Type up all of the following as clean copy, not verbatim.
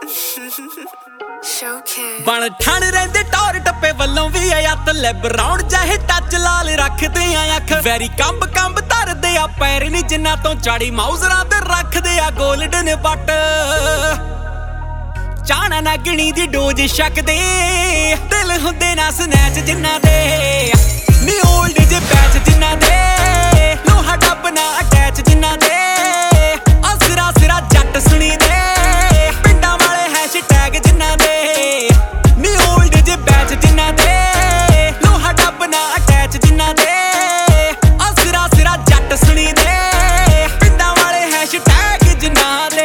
ਬਣ ਠਣ ਰਹਿੰਦੇ ਟੌਰ ਟੱਪੇ ਵੱਲੋਂ ਵੀ ਆਯਤ ਲੈ ਬਰਾਉਣ ਚਾਹੇ ਟੱਚ ਲਾਲ ਰੱਖਦੇ ਆ ਅੱਖ ਵੈਰੀ ਕੰਬ ਕੰਬ ਧਰਦੇ ਆ ਪੈਰ ਨੀ ਜਿੰਨਾ ਤੋਂ ਚਾੜੀ ਮਾਊਜ਼ਰਾਂ ਤੇ ਰੱਖਦੇ ਆ ਗੋਲਡਨ ਬੱਟ ਚਾਣਾ ਨਗਣੀ ਦੀ ਡੋਜ਼ ਛਕਦੇ ਦਿਲ ਹੁੰਦੇ ਨਾ ਸਨੈਚ ਜਿੰਨਾ ਦੇ ਨੀ ਓਲਡ ਜੇ ਬੈਚ ਜਿੰਨਾ ਦੇ ਲੋਹਾ ਡੱਬ ਨਾ ਅਟੈਚ ਜਿੰਨਾ ਦੇ ਅਸਰਾ ਸਿਰਾ ਜੱਟ ਸੁਣੀ ਦੇ ਪਿੰਡਾਂ ਵਾਲੇ ਹੈਸ਼ਟੈਗ ਜਿੰਨਾ ਦੇ ਨੀ ਓਲਡ ਜੇ ਬੈਚ ਜਿੰਨਾ ਦੇ ਲੋਹਾ ਡੱਬ ਨਾ ਅਟੈਚ ਜਿੰਨਾ ਦੇ ਅਸਰਾ ਸਿਰਾ ਜੱਟ ਸੁਣੀ ਦੇ ਪਿੰਡਾਂ ਵਾਲੇ ਹੈਸ਼ਟੈਗ ਜਿੰਨਾ ਦੇ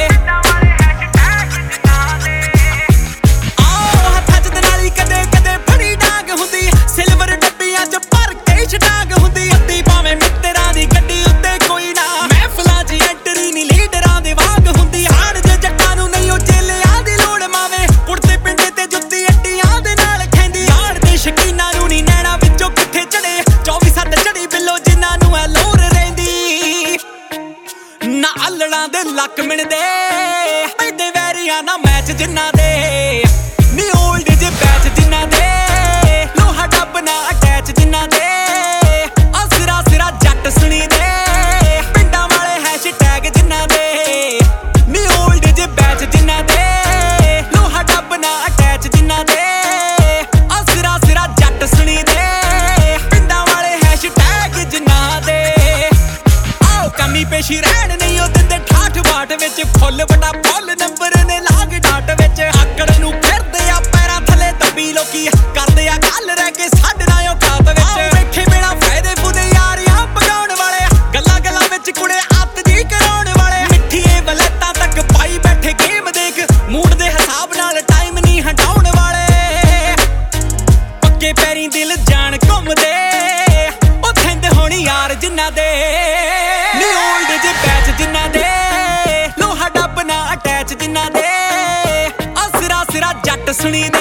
ਅੱਲੜਾਂ ਦੇ ਲੱਕ ਮਿਣਦੇ ਪੈਂਦੇ ਵੈਰੀਆਂ ਨਾ ਮੈਚ ਜਿੰਨਾ ਦੇ ਨੀ ਓਲਡ ਜੇ ਬੈਚ ਜਿੰਨਾ ਦੇ ਲੋਹਾ ਡੱਬ ਨਾ ਅਟੈਚ ਜਿੰਨਾ ਦੇ ਅਸਰਾ ਸਿਰਾ ਜੱਟ ਸੁਣੀ ਦੇ ਪਿੰਡਾਂ ਵਾਲੇ ਹੈਸ਼ਟੈਗ ਜਿੰਨਾ ਦੇ ਨੀ ਓਲਡ ਜੇ ਬੈਚ ਜਿੰਨਾ ਦੇ ਲੋਹਾ ਡੱਬ ਨਾ ਅਟੈਚ ਜਿੰਨਾ ਦੇ ਅਸਰਾ ਸਿਰਾ ਜੱਟ ਸੁਣੀ ਦੇ ਪਿੰਡਾਂ ਵਾਲੇ ਹੈਸ਼ਟੈਗ ਜਿੰਨਾ ਦੇ ਆਓ ਕਮੀ ਪੇਸ਼ੀ ਰਹਿਣ ਨਹੀਂ ਉਹ ਦਿੰਦੇ ਠਾਠ ਬਾਟ ਵਿੱਚ ਫੁੱਲ ਵੱਡਾ ਫੁੱਲ ਨੰਬਰ ਨੇ ਲਾਗ ਡਾਟ ਵਿੱਚ ਆਕੜ ਨੂੰ ਫਿਰਦੇ ਆ ਪੈਰਾਂ ਥੱਲੇ ਦੱਬੀ ਲੋਕੀ ਕਰਦੇ ਆ ਗੱਲ ਰਹਿ ਕੇ ਸਾਡੇ ਨਾਲ ਔਕਾਤ ਵਿੱਚ ਵੇਖੇ ਬਿਨਾ ਫਾਇਦੇ ਫੁਦੇ ਯਾਰੀਆਂ ਪਗਾਉਣ ਵਾਲੇ ਗੱਲਾਂ ਗੱਲਾਂ ਵਿੱਚ ਕੁੜੇ ਅੱਤ ਜੀ ਕਰਾਉਣ ਵਾਲੇ ਮਿੱਠੀਏ ਵਲੈਤਾਂ ਤੱਕ ਪਾਈ ਬੈਠੇ ਗੇਮ ਦੇਖ ਮੂਡ ਦੇ ਹਿਸਾਬ ਨਾਲ ਟਾਈਮ ਨਹੀਂ ਹਟਾਉਣ ਵਾਲੇ ਪੱਕੇ ਪੈਰੀਂ ਦਿਲ ਜਾਣ ਘੁੰਮਦੇ ਉਹ ਥਿੰਦ ਹੋਣੀ ਯਾਰ ਜਿੰਨਾ ਦੇ ਨੀ ਓਲਡ ਜੇ ਬੈਚ ਜਿੰਨਾ ਦੇ ਲੋਹਾ ਡੱਬ ਨਾ ਅਟੈਚ ਜਿੰਨਾ ਦੇ ਅਸਰਾ ਸਿਰਾ ਜੱਟ ਸੁਣੀ ਦੇ